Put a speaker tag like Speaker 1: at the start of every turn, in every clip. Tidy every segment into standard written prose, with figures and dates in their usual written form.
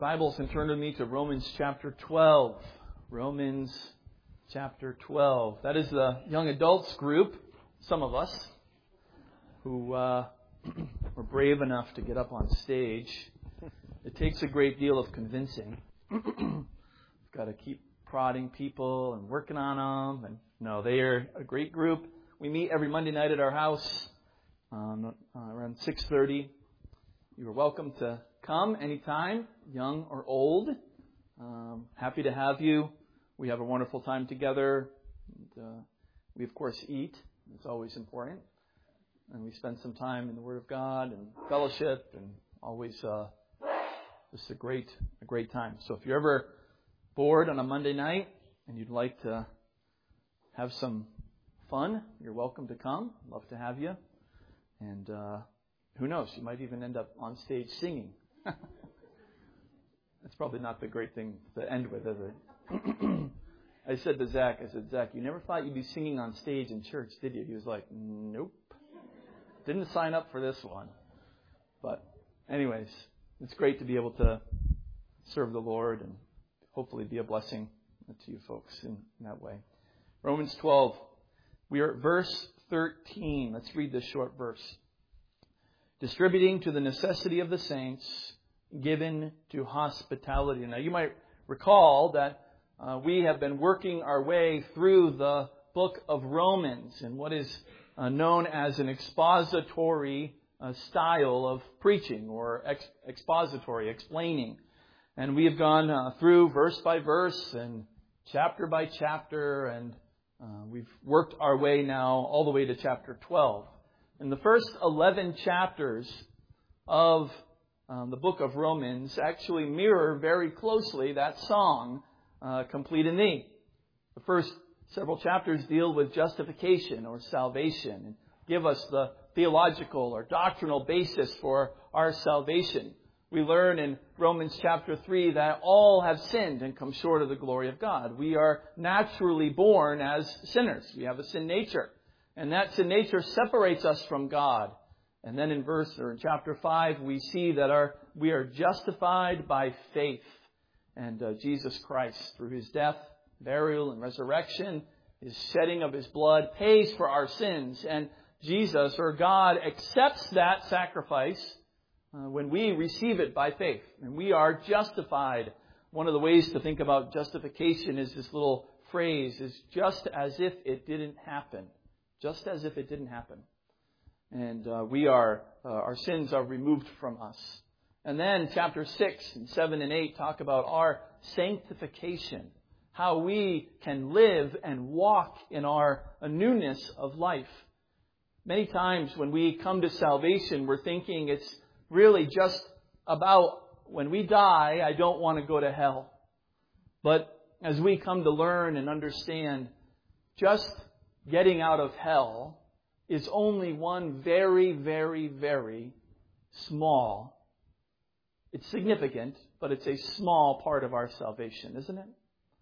Speaker 1: Bibles, and turn with me to Romans chapter 12. Romans chapter 12. That is the young adults group, some of us, who were brave enough to get up on stage. It takes a great deal of convincing. We've got to keep prodding people and working on them. And no, they are a great group. We meet every Monday night at our house around 6:30. You are welcome to come anytime, young or old. Happy to have you. We have a wonderful time together. And, we, of course, eat. It's always important. And we spend some time in the Word of God and fellowship, and always just a great time. So if you're ever bored on a Monday night and you'd like to have some fun, you're welcome to come. Love to have you. And who knows, you might even end up on stage singing. That's probably not the great thing to end with, is it? I said to Zach, Zach, you never thought you'd be singing on stage in church, did you? He was like, nope. Didn't sign up for this one. But anyways, it's great to be able to serve the Lord and hopefully be a blessing to you folks in that way. Romans 12. We are at verse 13. Let's read this short verse. Distributing to the necessity of the saints, given to hospitality. Now, you might recall that we have been working our way through the book of Romans in what is known as an expository style of preaching, or expository, explaining. And we have gone through verse by verse and chapter by chapter, and we've worked our way now all the way to chapter 12. And the first 11 chapters of the book of Romans actually mirror very closely that song, Complete in Thee. The first several chapters deal with justification or salvation and give us the theological or doctrinal basis for our salvation. We learn in Romans chapter 3 that all have sinned and come short of the glory of God. We are naturally born as sinners. We have a sin nature. And that sin nature separates us from God. And then in chapter 5, we see that we are justified by faith. And Jesus Christ, through His death, burial, and resurrection, His shedding of His blood, pays for our sins. And Jesus, or God, accepts that sacrifice when we receive it by faith. And we are justified. One of the ways to think about justification is this little phrase, is just as if it didn't happen. Just as if it didn't happen. And our sins are removed from us. And then chapter 6 and 7 and 8 talk about our sanctification. How we can live and walk in our newness of life. Many times when we come to salvation, we're thinking it's really just about when we die, I don't want to go to hell. But as we come to learn and understand, just getting out of hell is only one very, very, very small. It's significant, but it's a small part of our salvation, isn't it?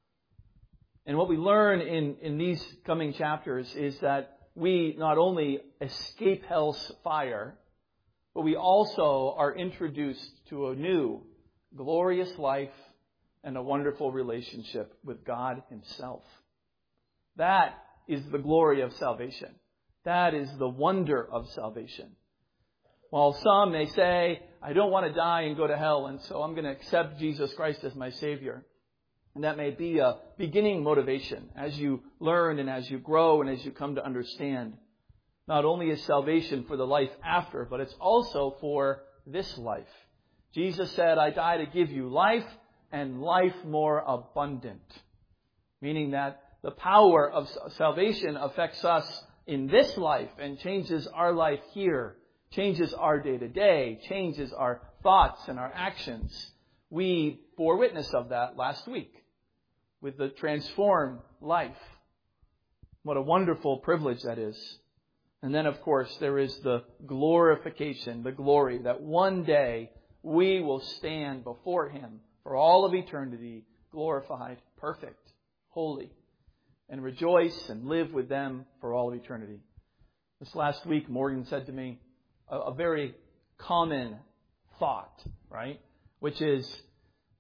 Speaker 1: And what we learn in these coming chapters is that we not only escape hell's fire, but we also are introduced to a new, glorious life and a wonderful relationship with God Himself. That is the glory of salvation. That is the wonder of salvation. While some may say, I don't want to die and go to hell, and so I'm going to accept Jesus Christ as my Savior. And that may be a beginning motivation as you learn and as you grow and as you come to understand. Not only is salvation for the life after, but it's also for this life. Jesus said, I die to give you life and life more abundant. Meaning that the power of salvation affects us in this life and changes our life here, changes our day-to-day, changes our thoughts and our actions. We bore witness of that last week with the transformed life. What a wonderful privilege that is. And then, of course, there is the glorification, the glory that one day we will stand before Him for all of eternity, glorified, perfect, holy, and rejoice and live with them for all of eternity. This last week, Morgan said to me a very common thought, right? Which is,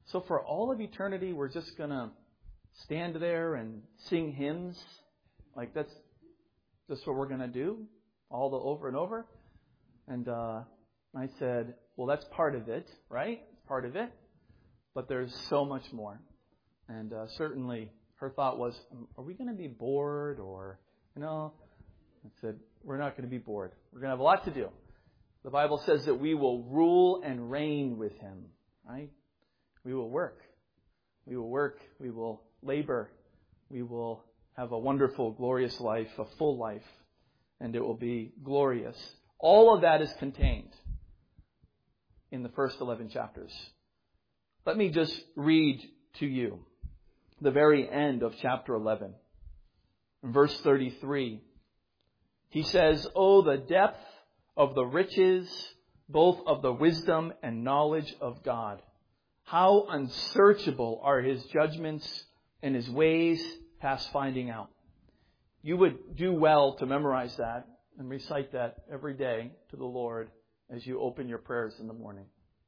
Speaker 1: So for all of eternity, we're just going to stand there and sing hymns? Like that's just what we're going to do all the over and over? And I said, well, that's part of it, right? Part of it. But there's so much more. And certainly her thought was, are we going to be bored? Or, I said, we're not going to be bored. We're going to have a lot to do. The Bible says that we will rule and reign with him, right? We will work. We will work. We will labor. We will have a wonderful, glorious life, a full life. And it will be glorious. All of that is contained in the first 11 chapters. Let me just read to you the very end of chapter 11. In verse 33, he says, "Oh, the depth of the riches, both of the wisdom and knowledge of God. How unsearchable are his judgments and his ways past finding out." You would do well to memorize that and recite that every day to the Lord as you open your prayers in the morning.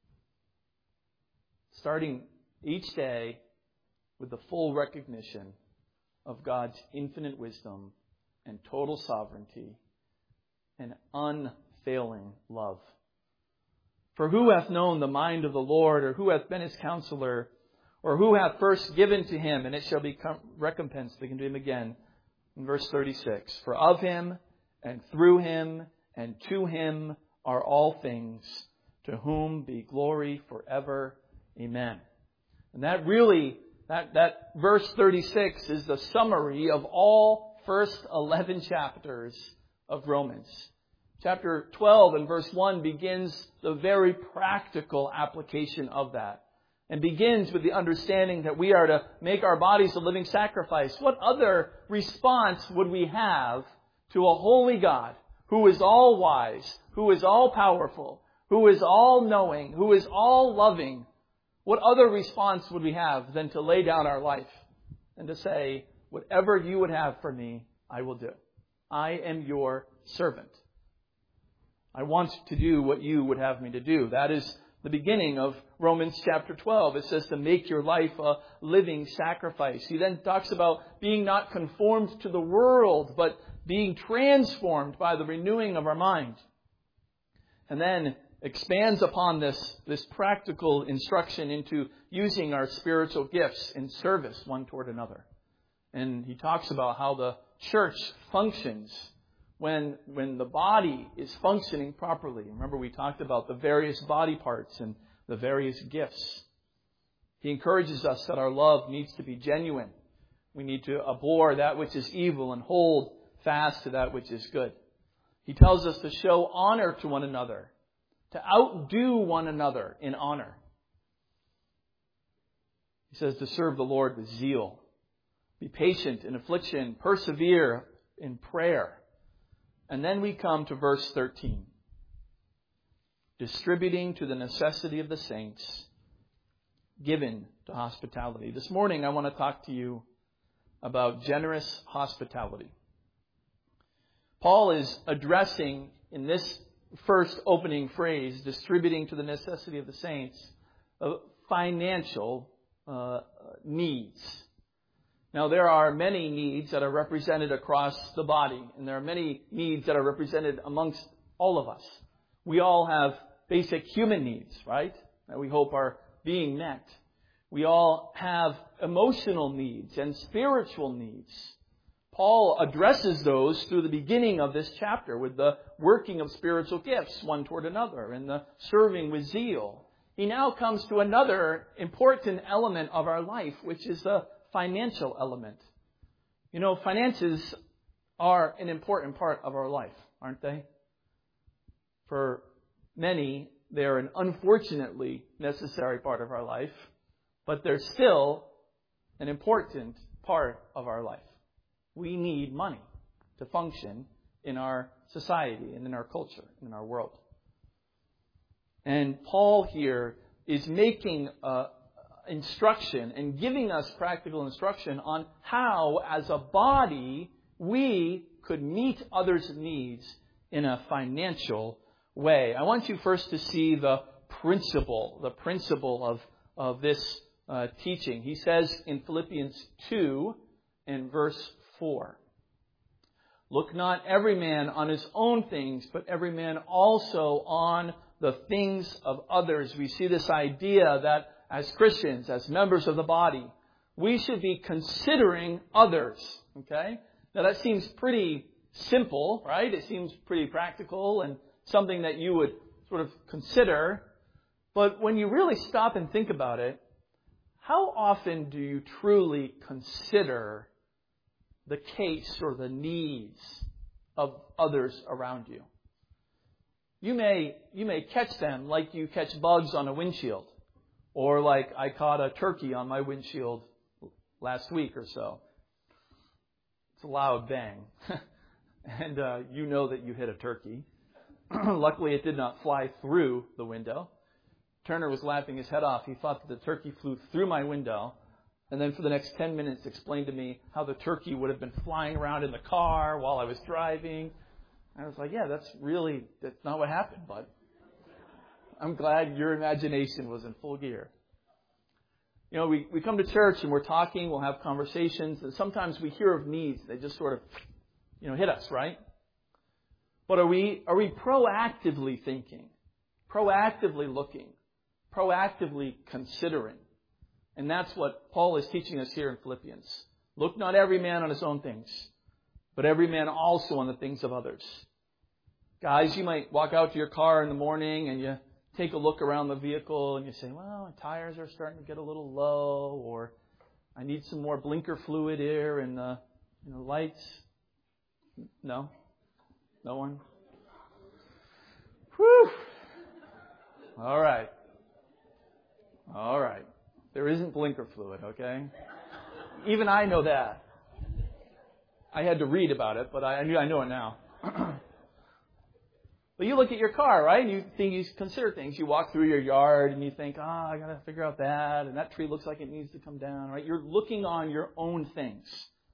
Speaker 1: Starting each day with the full recognition of God's infinite wisdom and total sovereignty and unfailing love. For who hath known the mind of the Lord, or who hath been his counselor, or who hath first given to him, and it shall be recompensed to him again. In verse 36, for of him and through him and to him are all things, to whom be glory forever. Amen. And that really, that verse 36 is the summary of all first 11 chapters of Romans. Chapter 12 and verse 1 begins the very practical application of that. And begins with the understanding that we are to make our bodies a living sacrifice. What other response would we have to a holy God who is all wise, who is all powerful, who is all knowing, who is all loving? What other response would we have than to lay down our life and to say, whatever you would have for me, I will do. I am your servant. I want to do what you would have me to do. That is the beginning of Romans chapter 12. It says to make your life a living sacrifice. He then talks about being not conformed to the world, but being transformed by the renewing of our mind. And then expands upon this practical instruction into using our spiritual gifts in service one toward another. And he talks about how the church functions when the body is functioning properly. Remember, we talked about the various body parts and the various gifts. He encourages us that our love needs to be genuine. We need to abhor that which is evil and hold fast to that which is good. He tells us to show honor to one another, to outdo one another in honor. He says to serve the Lord with zeal. Be patient in affliction. Persevere in prayer. And then we come to verse 13. Distributing to the necessity of the saints, given to hospitality. This morning I want to talk to you about generous hospitality. Paul is addressing in this first opening phrase, distributing to the necessity of the saints, financial needs. Now, there are many needs that are represented across the body, and there are many needs that are represented amongst all of us. We all have basic human needs, right? That we hope are being met. We all have emotional needs and spiritual needs. Paul addresses those through the beginning of this chapter with the working of spiritual gifts one toward another and the serving with zeal. He now comes to another important element of our life, which is the financial element. You know, finances are an important part of our life, aren't they? For many, they're an unfortunately necessary part of our life, but they're still an important part of our life. We need money to function in our society and in our culture, in our world. And Paul here is making instruction and giving us practical instruction on how, as a body, we could meet others' needs in a financial way. I want you first to see the principle of this teaching. He says in Philippians 2 and verse 4, "Look not every man on his own things, but every man also on the things of others." We see this idea that as Christians, as members of the body, we should be considering others. Okay? Now that seems pretty simple, right? It seems pretty practical and something that you would sort of consider. But when you really stop and think about it, how often do you truly consider the case or the needs of others around you? You may catch them like you catch bugs on a windshield, or like I caught a turkey on my windshield last week or so. It's a loud bang. And you know that you hit a turkey. Luckily, it did not fly through the window. Turner was laughing his head off. He thought that the turkey flew through my window, and then for the next 10 minutes explained to me how the turkey would have been flying around in the car while I was driving. I was like, yeah, that's not what happened, bud. I'm glad your imagination was in full gear. You know, we come to church and we're talking, we'll have conversations, and sometimes we hear of needs. They just sort of, hit us, right? But are we proactively thinking, proactively looking, proactively considering? And that's what Paul is teaching us here in Philippians. Look not every man on his own things, but every man also on the things of others. Guys, you might walk out to your car in the morning and you take a look around the vehicle and you say, well, my tires are starting to get a little low, or I need some more blinker fluid here and the lights. No? No one? Whew. All right. There isn't blinker fluid, okay? Even I know that. I had to read about it, but I know it now. But you look at your car, right? And you consider things. You walk through your yard and you think, I got to figure out that, and that tree looks like it needs to come down, right? You're looking on your own things.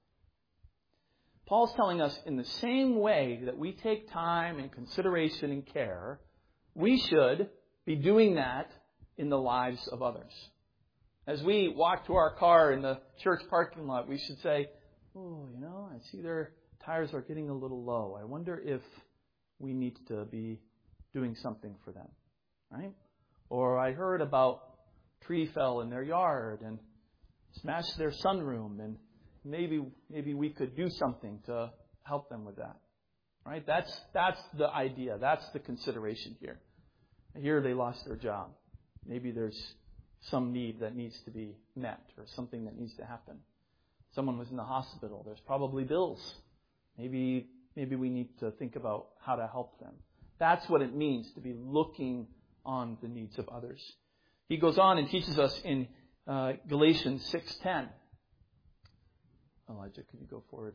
Speaker 1: Paul's telling us in the same way that we take time and consideration and care, we should be doing that in the lives of others. As we walk to our car in the church parking lot, we should say, I see their tires are getting a little low. I wonder if we need to be doing something for them, right? Or I heard about a tree fell in their yard and smashed their sunroom, and maybe we could do something to help them with that, right? That's the idea. That's the consideration here. Here they lost their job. Maybe there's some need that needs to be met or something that needs to happen. Someone was in the hospital. There's probably bills. Maybe we need to think about how to help them. That's what it means to be looking on the needs of others. He goes on and teaches us in Galatians 6:10. Elijah, could you go forward?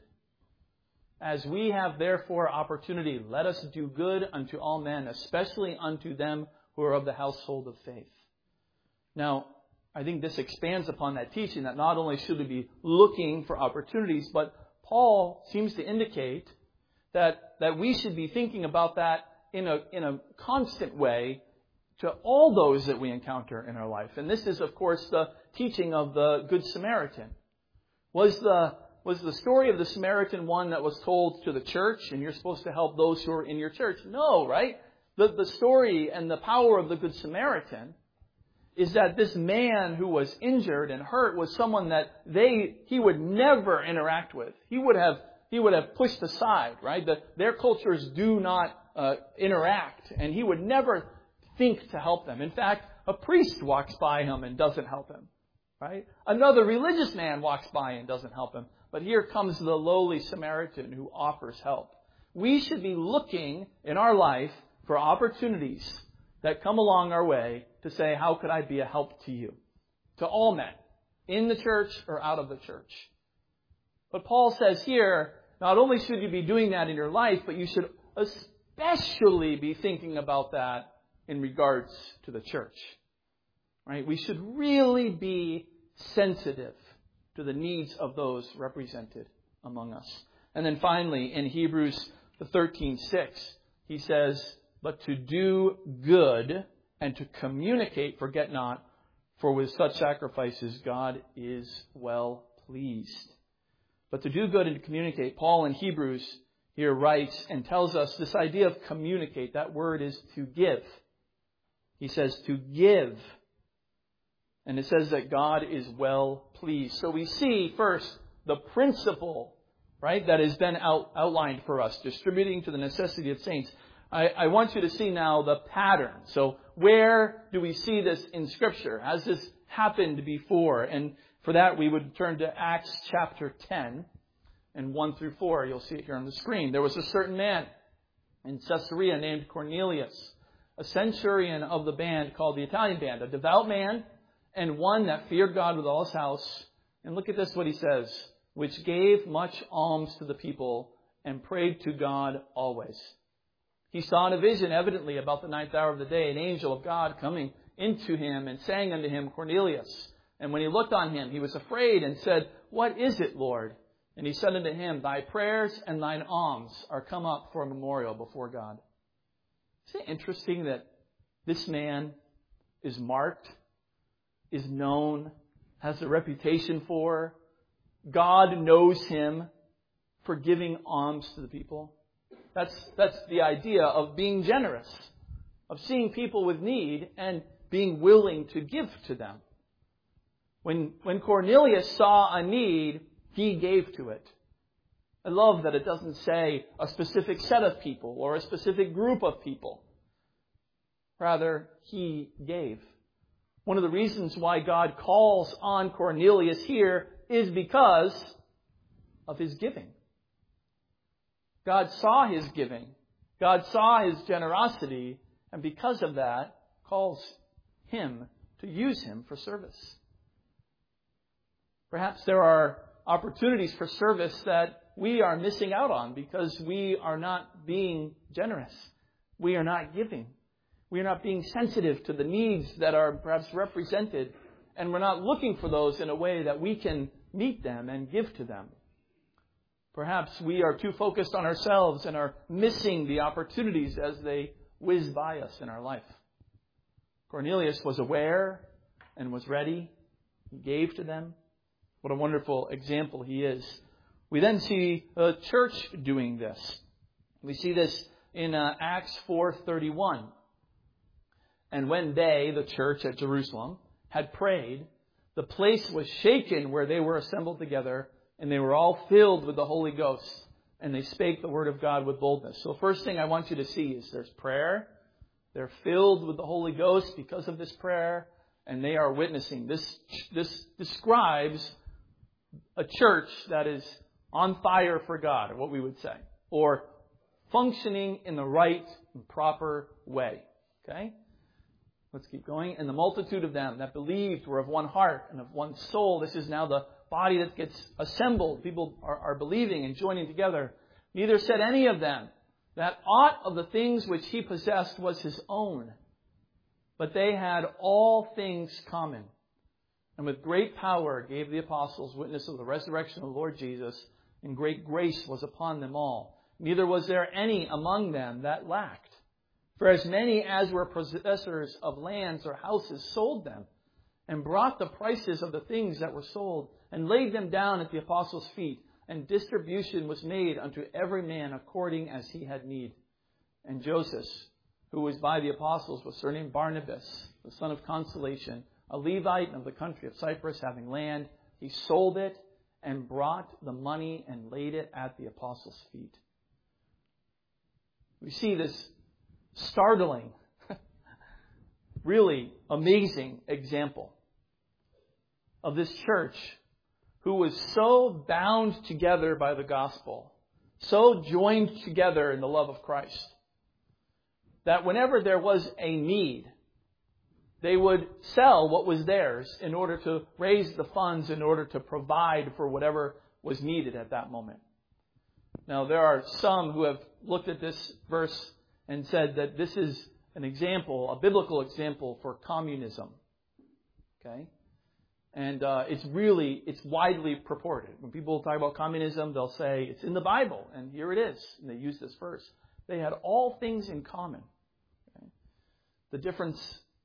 Speaker 1: As we have therefore opportunity, let us do good unto all men, especially unto them who are of the household of faith. Now, I think this expands upon that teaching that not only should we be looking for opportunities, but Paul seems to indicate that we should be thinking about that in a constant way to all those that we encounter in our life. And this is, of course, the teaching of the Good Samaritan. Was the story of the Samaritan one that was told to the church, and you're supposed to help those who are in your church? No, right? The story and the power of the Good Samaritan is that this man who was injured and hurt was someone that he would never interact with. He would have pushed aside, right? Their cultures do not interact, and he would never think to help them. In fact, a priest walks by him and doesn't help him, right? Another religious man walks by and doesn't help him. But here comes the lowly Samaritan who offers help. We should be looking in our life for opportunities that come along our way to say, how could I be a help to you? To all men, in the church or out of the church. But Paul says here, not only should you be doing that in your life, but you should especially be thinking about that in regards to the church. Right? We should really be sensitive to the needs of those represented among us. And then finally, in Hebrews 13:6, he says, but to do good and to communicate, forget not, For with such sacrifices, God is well pleased. But to do good and to communicate, Paul in Hebrews here writes and tells us this idea of communicate. That word is to give. He says to give. And it says that God is well pleased. So we see first the principle, right, that has been outlined for us, distributing to the necessity of saints. I want you to see now the pattern. So where do we see this in Scripture? Has this happened before? And for that we would turn to Acts chapter 10 and 1 through 4. You'll see it here on the screen. There was a certain man in Caesarea named Cornelius, a centurion of the band called the Italian band, a devout man and one that feared God with all his house. And look at this, what he says, which gave much alms to the people and prayed to God always. He saw in a vision, evidently about the 9th hour of the day, an angel of God coming into him and saying unto him, Cornelius. And when he looked on him, he was afraid and said, What is it, Lord? And he said unto him, Thy prayers and thine alms are come up for a memorial before God. Isn't it interesting that this man is marked, is known, has a reputation for? God knows him for giving alms to the people. That's the idea of being generous, of seeing people with need and being willing to give to them. When Cornelius saw a need, he gave to it. I love that it doesn't say a specific set of people or a specific group of people. Rather, he gave. One of the reasons why God calls on Cornelius here is because of his giving. God saw his giving. God saw his generosity, and because of that, calls him to use him for service. Perhaps there are opportunities for service that we are missing out on because we are not being generous. We are not giving. We are not being sensitive to the needs that are perhaps represented, and we're not looking for those in a way that we can meet them and give to them. Perhaps we are too focused on ourselves and are missing the opportunities as they whiz by us in our life. Cornelius was aware and was ready. He gave to them. What a wonderful example he is. We then see the church doing this. We see this in Acts 4:31. And when they, the church at Jerusalem, had prayed, the place was shaken where they were assembled together, and they were all filled with the Holy Ghost, and they spake the word of God with boldness. So the first thing I want you to see is there's prayer. They're filled with the Holy Ghost because of this prayer, and they are witnessing. This describes a church that is on fire for God, what we would say, or functioning in the right and proper way. Okay? Let's keep going. And the multitude of them that believed were of one heart and of one soul. This is now the body that gets assembled. People are believing and joining together. Neither said any of them that aught of the things which he possessed was his own, but they had all things common. And with great power gave the apostles witness of the resurrection of the Lord Jesus, and great grace was upon them all. Neither was there any among them that lacked. For as many as were possessors of lands or houses sold them, and brought the prices of the things that were sold, and laid them down at the apostles' feet, and distribution was made unto every man according as he had need. And Joseph, who was by the apostles, was surnamed Barnabas, the son of consolation, a Levite of the country of Cyprus, having land. He sold it and brought the money and laid it at the apostles' feet. We see this startling, really amazing example of this church who was so bound together by the gospel, so joined together in the love of Christ, that whenever there was a need, they would sell what was theirs in order to raise the funds, in order to provide for whatever was needed at that moment. Now, there are some who have looked at this verse and said that this is an example, a biblical example for communism. Okay? And it's widely purported. When people talk about communism, they'll say it's in the Bible, and here it is. And they use this verse. They had all things in common. Okay? The difference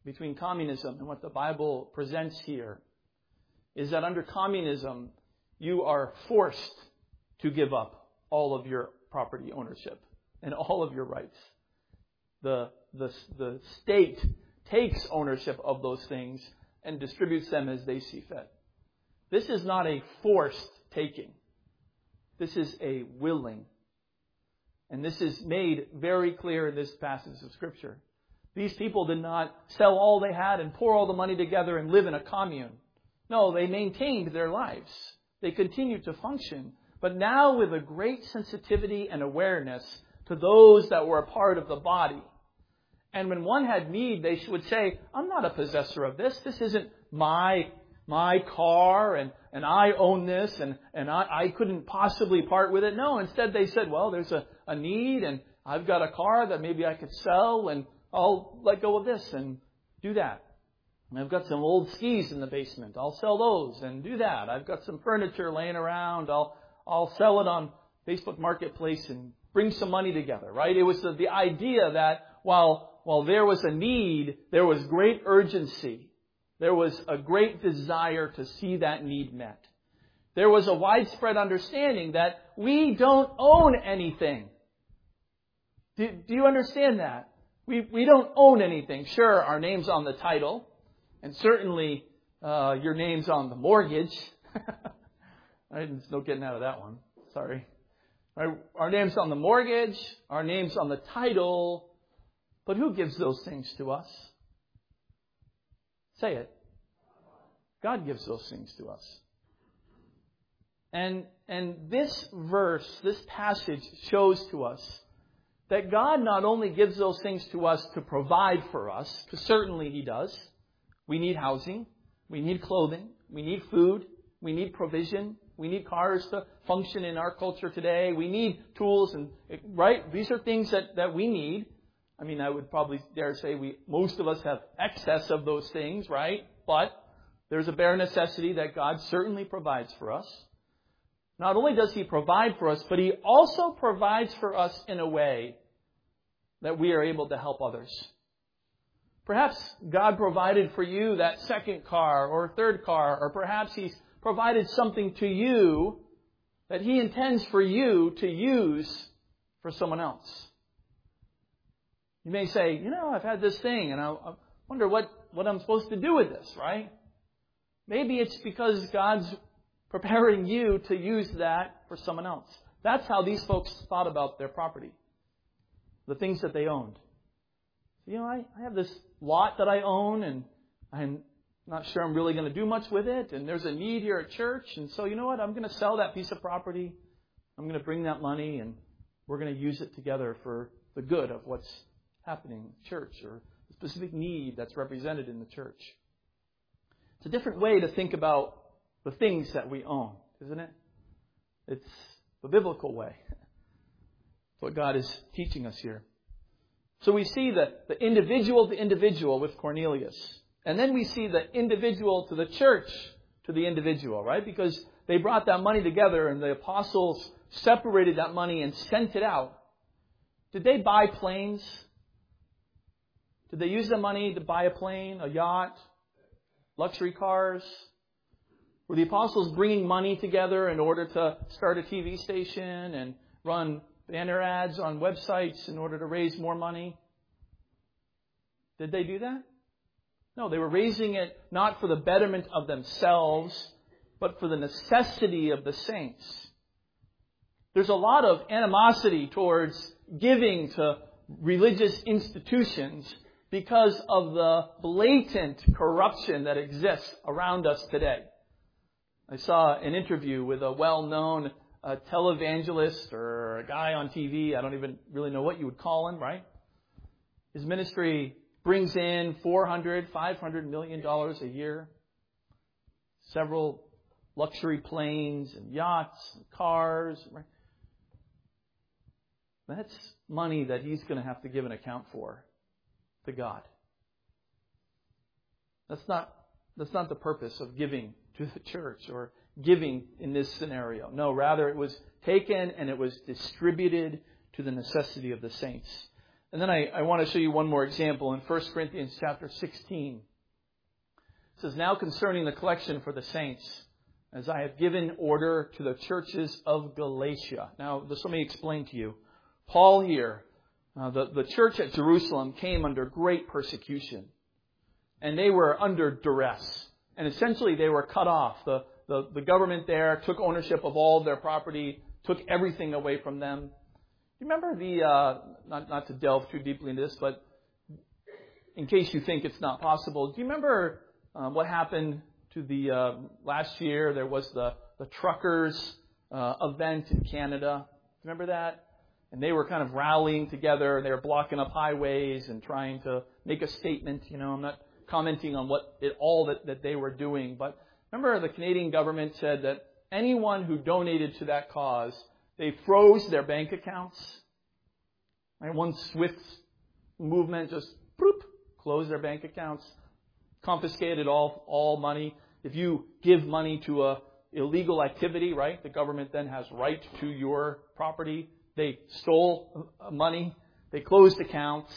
Speaker 1: between communism and what the Bible presents here is that under communism, you are forced to give up all of your property ownership and all of your rights. The state takes ownership of those things and distributes them as they see fit. This is not a forced taking. This is a willing. And this is made very clear in this passage of Scripture. These people did not sell all they had and pour all the money together and live in a commune. No, they maintained their lives. They continued to function, but now with a great sensitivity and awareness to those that were a part of the body. And when one had need, they would say, I'm not a possessor of this. This isn't my car and I own this and I couldn't possibly part with it. No, instead they said, well, there's a need and I've got a car that maybe I could sell and I'll let go of this and do that. And I've got some old skis in the basement. I'll sell those and do that. I've got some furniture laying around. I'll sell it on Facebook Marketplace and bring some money together, right? It was the idea that while there was a need, there was great urgency. There was a great desire to see that need met. There was a widespread understanding that we don't own anything. Do you understand that? We don't own anything. Sure, our name's on the title. And certainly, your name's on the mortgage. There's no getting out of that one. Sorry. Our name's on the mortgage. Our name's on the title. But who gives those things to us? Say it. God gives those things to us. And this verse, this passage shows to us that God not only gives those things to us to provide for us, because certainly He does. We need housing. We need clothing. We need food. We need provision. We need cars to function in our culture today. We need tools, and right? These are things that we need. I mean, I would probably dare say most of us have excess of those things, right? But there's a bare necessity that God certainly provides for us. Not only does He provide for us, but He also provides for us in a way that we are able to help others. Perhaps God provided for you that second car or third car, or perhaps He's provided something to you that He intends for you to use for someone else. You may say, I've had this thing and I wonder what I'm supposed to do with this, right? Maybe it's because God's preparing you to use that for someone else. That's how these folks thought about their property, the things that they owned. I have this lot that I own, and I'm not sure I'm really going to do much with it, and there's a need here at church, and so you know what? I'm going to sell that piece of property. I'm going to bring that money, and we're going to use it together for the good of what's happening in church or the specific need that's represented in the church. It's a different way to think about the things that we own, isn't it? It's the biblical way. It's what God is teaching us here. So we see the individual to individual with Cornelius. And then we see the individual to the church to the individual, right? Because they brought that money together and the apostles separated that money and sent it out. Did they buy planes? Did they use the money to buy a plane, a yacht, luxury cars? Were the apostles bringing money together in order to start a TV station and run banner ads on websites in order to raise more money? Did they do that? No, they were raising it not for the betterment of themselves, but for the necessity of the saints. There's a lot of animosity towards giving to religious institutions because of the blatant corruption that exists around us today. I saw an interview with a well-known televangelist or a guy on TV. I don't even really know what you would call him, right? His ministry brings in $400, $500 million a year. Several luxury planes and yachts and cars. Right? That's money that he's going to have to give an account for to God. That's not the purpose of giving to the church or giving in this scenario. No, rather it was taken and it was distributed to the necessity of the saints. And then I want to show you one more example in 1 Corinthians chapter 16. It says, now concerning the collection for the saints, as I have given order to the churches of Galatia. Now, let me explain to you. Paul here, the church at Jerusalem came under great persecution. And they were under duress. And essentially they were cut off. The government there took ownership of all of their property, took everything away from them. You remember not to delve too deeply into this, but in case you think it's not possible, do you remember what happened to the last year? There was the truckers event in Canada. Remember that? And they were kind of rallying together. They were blocking up highways and trying to make a statement. I'm not commenting on all that they were doing, but remember the Canadian government said that anyone who donated to that cause, they froze their bank accounts. Right? One swift movement, just closed their bank accounts, confiscated all money. If you give money to a illegal activity, right, the government then has right to your property. They stole money. They closed accounts.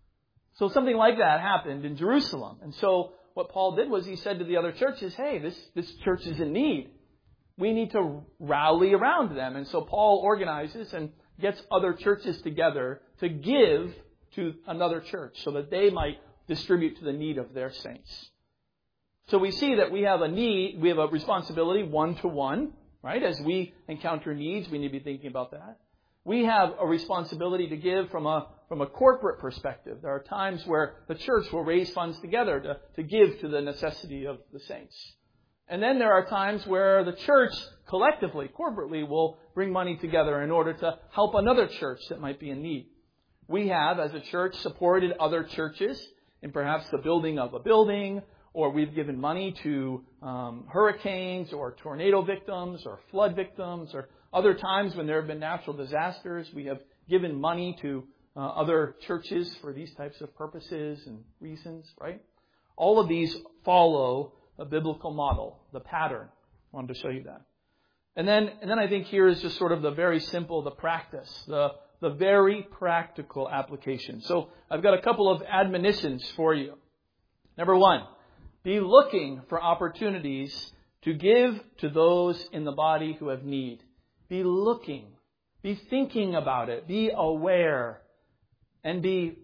Speaker 1: So something like that happened in Jerusalem. And so what Paul did was he said to the other churches, hey, this church is in need. We need to rally around them. And so Paul organizes and gets other churches together to give to another church so that they might distribute to the need of their saints. So we see that we have a need, we have a responsibility one-to-one, right? As we encounter needs, we need to be thinking about that. We have a responsibility to give from a corporate perspective. There are times where the church will raise funds together to give to the necessity of the saints. And then there are times where the church collectively, corporately, will bring money together in order to help another church that might be in need. We have, as a church, supported other churches in perhaps the building of a building, or we've given money to hurricanes or tornado victims or flood victims, or other times when there have been natural disasters, we have given money to other churches for these types of purposes and reasons, right? All of these follow a biblical model, the pattern. I wanted to show you that. And then I think here is just sort of the very simple, the practice, the very practical application. So I've got a couple of admonitions for you. Number one, be looking for opportunities to give to those in the body who have need. Be looking. Be thinking about it. Be aware. And be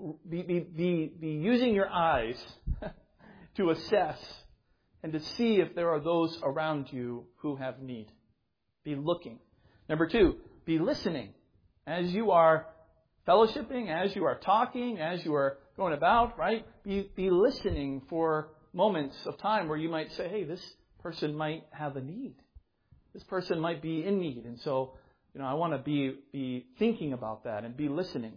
Speaker 1: using your eyes to assess and to see if there are those around you who have need. Be looking. Number two, be listening. As you are fellowshipping, as you are talking, as you are going about, right? Be listening for moments of time where you might say, hey, this person might have a need. This person might be in need. And so, I want to be thinking about that and be listening.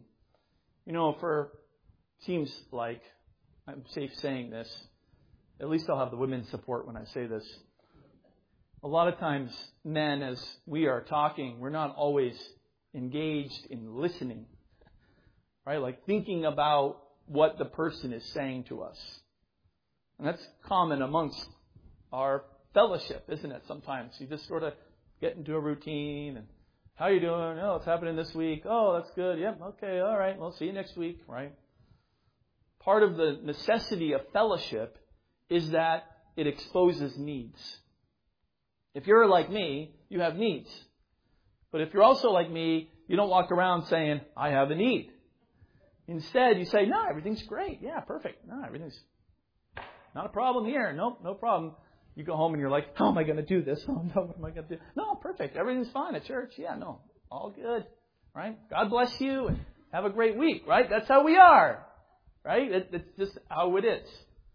Speaker 1: Seems like I'm safe saying this. At least I'll have the women's support when I say this. A lot of times, men, as we are talking, we're not always engaged in listening. Right? Like thinking about what the person is saying to us. And that's common amongst our fellowship, isn't it? Sometimes you just sort of get into a routine and how are you doing? Oh, it's happening this week. Oh, that's good. Yep. Okay. All right. We'll see you next week. Right. Part of the necessity of fellowship is that it exposes needs. If you're like me, you have needs. But if you're also like me, you don't walk around saying, I have a need. Instead, you say, no, everything's great. Yeah, perfect. No, everything's not a problem here. Nope, no problem. You go home and you're like, how am I going to do this? Oh, no, what am I going to do? No, perfect. Everything's fine at church. Yeah, no, all good. Right? God bless you and have a great week. Right? That's how we are. Right? It's just how it is.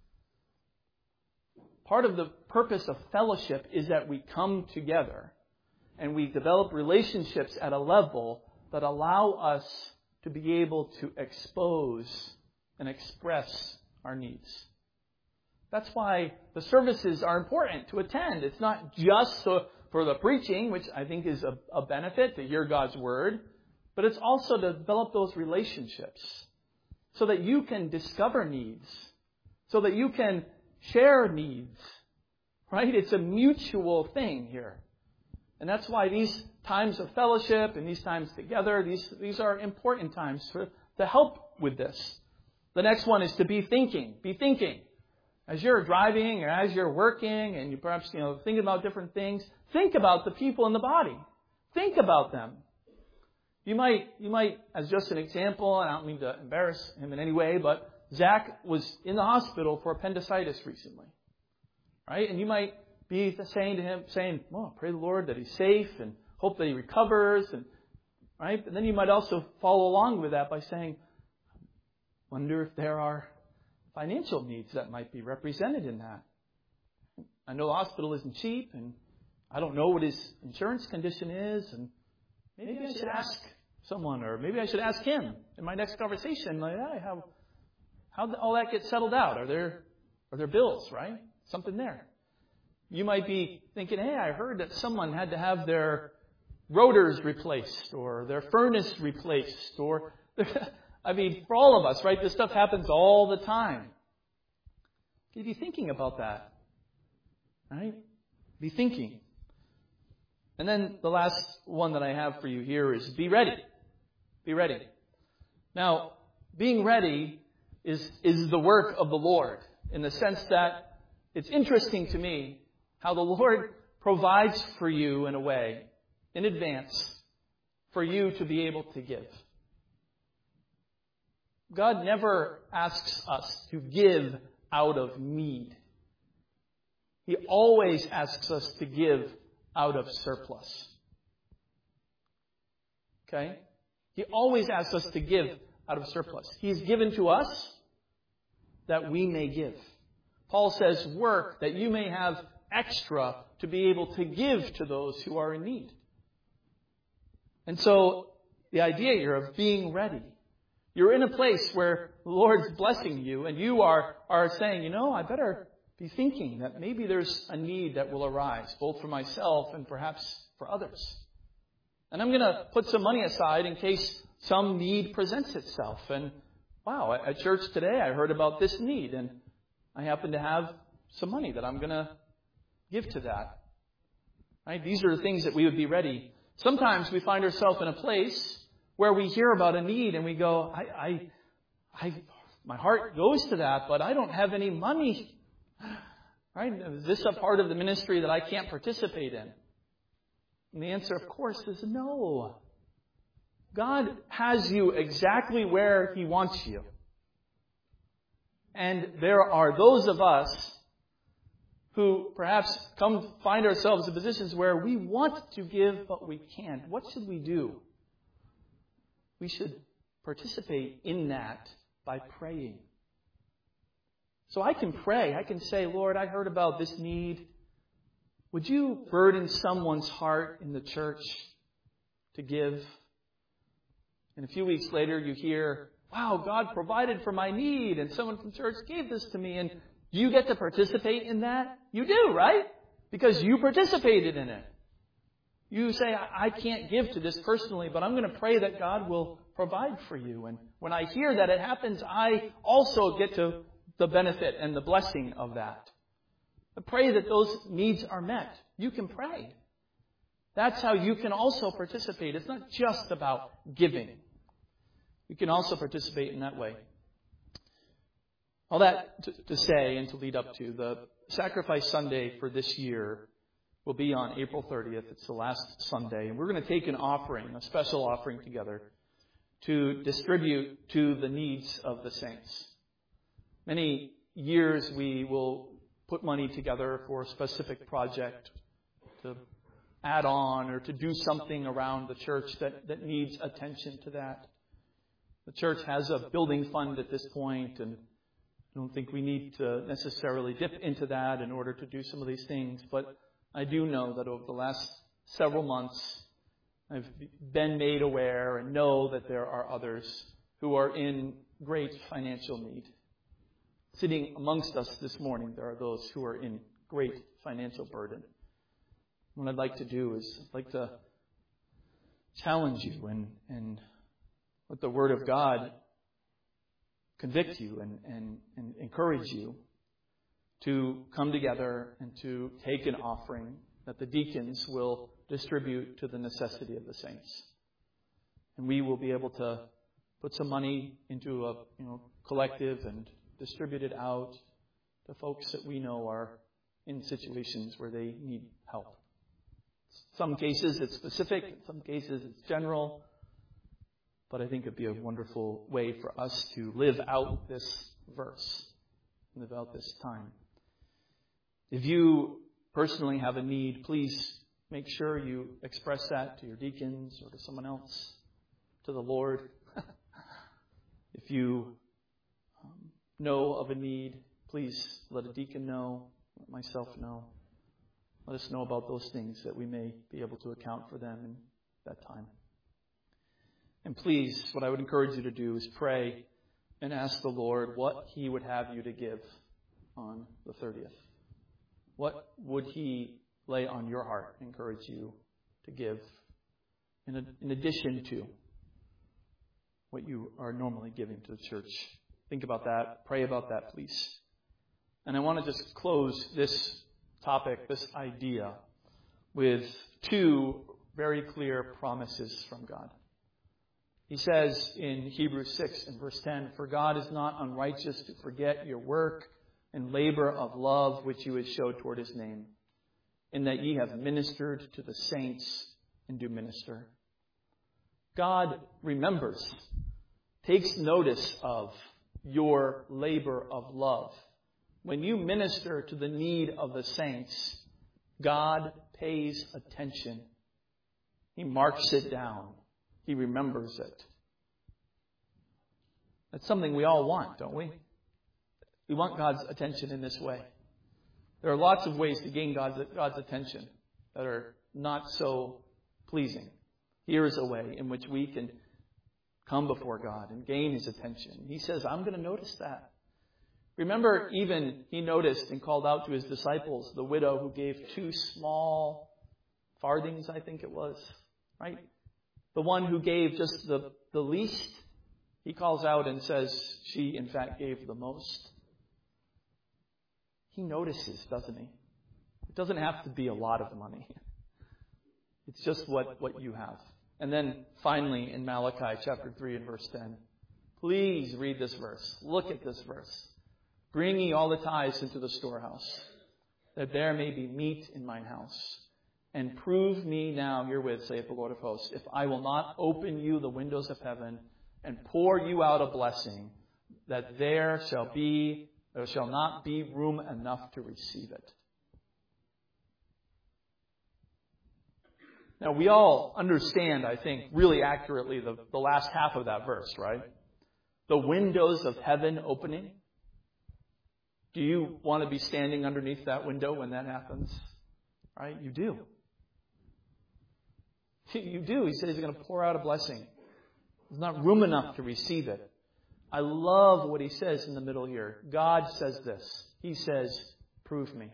Speaker 1: Part of the purpose of fellowship is that we come together and we develop relationships at a level that allow us to be able to expose and express our needs. That's why the services are important to attend. It's not just for the preaching, which I think is a benefit to hear God's Word, but it's also to develop those relationships so that you can discover needs, so that you can share needs, right? It's a mutual thing here. And that's why these times of fellowship and these times together, these are important times to help with this. The next one is to be thinking. Be thinking. As you're driving or as you're working and you perhaps, thinking about different things, think about the people in the body. Think about them. You might, as just an example, and I don't mean to embarrass him in any way, but Zach was in the hospital for appendicitis recently. Right? And you might be saying to him, well, pray the Lord that he's safe and hope that he recovers. And right? But then you might also follow along with that by saying, wonder if there are financial needs that might be represented in that. I know the hospital isn't cheap, and I don't know what his insurance condition is, and maybe I should ask someone, or maybe I should ask him in my next conversation, like, how all that gets settled out? Are there bills, right? Something there. You might be thinking, hey, I heard that someone had to have their rotors replaced, or their furnace replaced, or for all of us, right? This stuff happens all the time. You be thinking about that, right? Be thinking. And then the last one that I have for you here is be ready. Be ready. Now, being ready is the work of the Lord, in the sense that it's interesting to me how the Lord provides for you in a way, in advance, for you to be able to give. God never asks us to give out of need. He always asks us to give out of surplus. Okay? He always asks us to give out of surplus. He's given to us that we may give. Paul says, work that you may have extra to be able to give to those who are in need. And so, the idea here of being ready. You're in a place where the Lord's blessing you, and you are saying, I better be thinking that maybe there's a need that will arise, both for myself and perhaps for others. And I'm going to put some money aside in case some need presents itself. And wow, at church today I heard about this need, and I happen to have some money that I'm going to give to that. Right? These are the things that we would be ready. Sometimes we find ourselves in a place where we hear about a need and we go, my heart goes to that, but I don't have any money. Right? Is this a part of the ministry that I can't participate in? And the answer, of course, is no. God has you exactly where He wants you. And there are those of us who perhaps find ourselves in positions where we want to give, but we can't. What should we do? We should participate in that by praying. So I can pray. I can say, Lord, I heard about this need. Would you burden someone's heart in the church to give? And a few weeks later you hear, wow, God provided for my need, and someone from church gave this to me, and you get to participate in that? You do, right? Because you participated in it. You say, I can't give to this personally, but I'm going to pray that God will provide for you. And when I hear that it happens, I also get to the benefit and the blessing of that. I pray that those needs are met. You can pray. That's how you can also participate. It's not just about giving. You can also participate in that way. All that to say and to lead up to, the Sacrifice Sunday for this year will be on April 30th. It's the last Sunday. And we're going to take an offering, a special offering together, to distribute to the needs of the saints. Many years we will put money together for a specific project to add on or to do something around the church that needs attention to that. The church has a building fund at this point, and I don't think we need to necessarily dip into that in order to do some of these things. But I do know that over the last several months, I've been made aware and know that there are others who are in great financial need. Sitting amongst us this morning, there are those who are in great financial burden. What I'd like to do is I'd like to challenge you and let the Word of God convict you and encourage you to come together and to take an offering that the deacons will distribute to the necessity of the saints. And we will be able to put some money into a collective and distribute it out to folks that we know are in situations where they need help. Some cases it's specific, in some cases it's general, but I think it'd be a wonderful way for us to live out this verse, live out this time. If you personally have a need, please make sure you express that to your deacons or to someone else, to the Lord. If you know of a need, please let a deacon know, let myself know. Let us know about those things that we may be able to account for them in that time. And please, what I would encourage you to do is pray and ask the Lord what He would have you to give on the 30th. What would He lay on your heart, encourage you to give in addition to what you are normally giving to the church? Think about that. Pray about that, please. And I want to just close this topic, this idea, with two very clear promises from God. He says in Hebrews 6 and verse 10, "For God is not unrighteous to forget your work and labor of love which you have showed toward His name, in that ye have ministered to the saints and do minister." God remembers, takes notice of your labor of love. When you minister to the need of the saints, God pays attention. He marks it down. He remembers it. That's something we all want, don't we? We want God's attention in this way. There are lots of ways to gain God's attention that are not so pleasing. Here is a way in which we can come before God and gain His attention. He says, I'm going to notice that. Remember, even He noticed and called out to His disciples the widow who gave 2 small farthings, I think it was, right? The one who gave just the least, He calls out and says she, in fact, gave the most. He notices, doesn't He? It doesn't have to be a lot of money. It's just what you have. And then finally in Malachi chapter 3 and verse 10, please read this verse. Look at this verse. "Bring ye all the tithes into the storehouse, that there may be meat in mine house. And prove me now herewith, saith the Lord of hosts, if I will not open you the windows of heaven and pour you out a blessing, that there shall not be room enough to receive it." Now, we all understand, I think, really accurately the last half of that verse, right? The windows of heaven opening. Do you want to be standing underneath that window when that happens? Right? You do. You do. He said He's going to pour out a blessing. There's not room enough to receive it. I love what He says in the middle here. God says this. He says, "Prove me.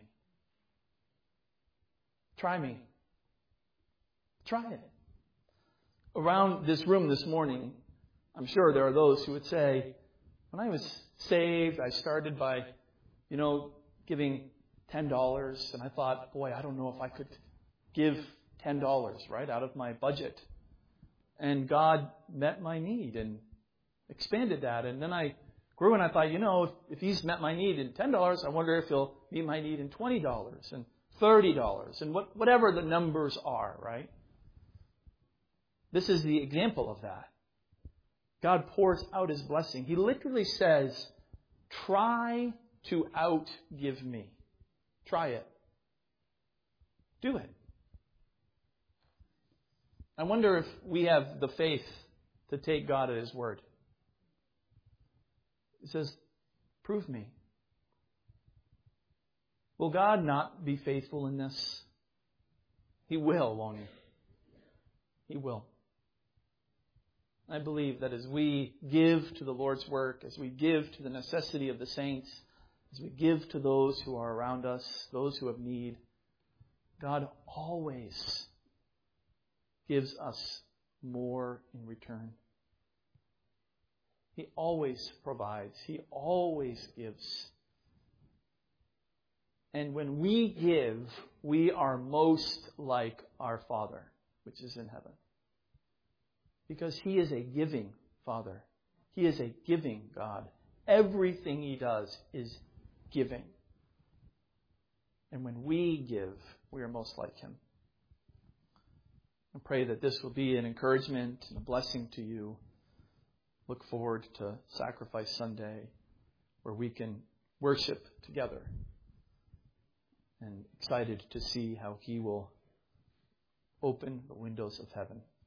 Speaker 1: Try me. Try it." Around this room this morning, I'm sure there are those who would say, when I was saved, I started by, giving $10. And I thought, boy, I don't know if I could give $10, right, out of my budget. And God met my need and expanded that. And then I grew and I thought, if He's met my need in $10, I wonder if He'll meet my need in $20 and $30 and whatever the numbers are, right? This is the example of that. God pours out His blessing. He literally says, try to outgive me. Try it. Do it. I wonder if we have the faith to take God at His word. It says, "Prove me." Will God not be faithful in this? He will, won't He? He will. I believe that as we give to the Lord's work, as we give to the necessity of the saints, as we give to those who are around us, those who have need, God always gives us more in return. He always provides. He always gives. And when we give, we are most like our Father, which is in heaven. Because He is a giving Father. He is a giving God. Everything He does is giving. And when we give, we are most like Him. I pray that this will be an encouragement and a blessing to you. Look forward to Sacrifice Sunday, where we can worship together. And excited to see how He will open the windows of heaven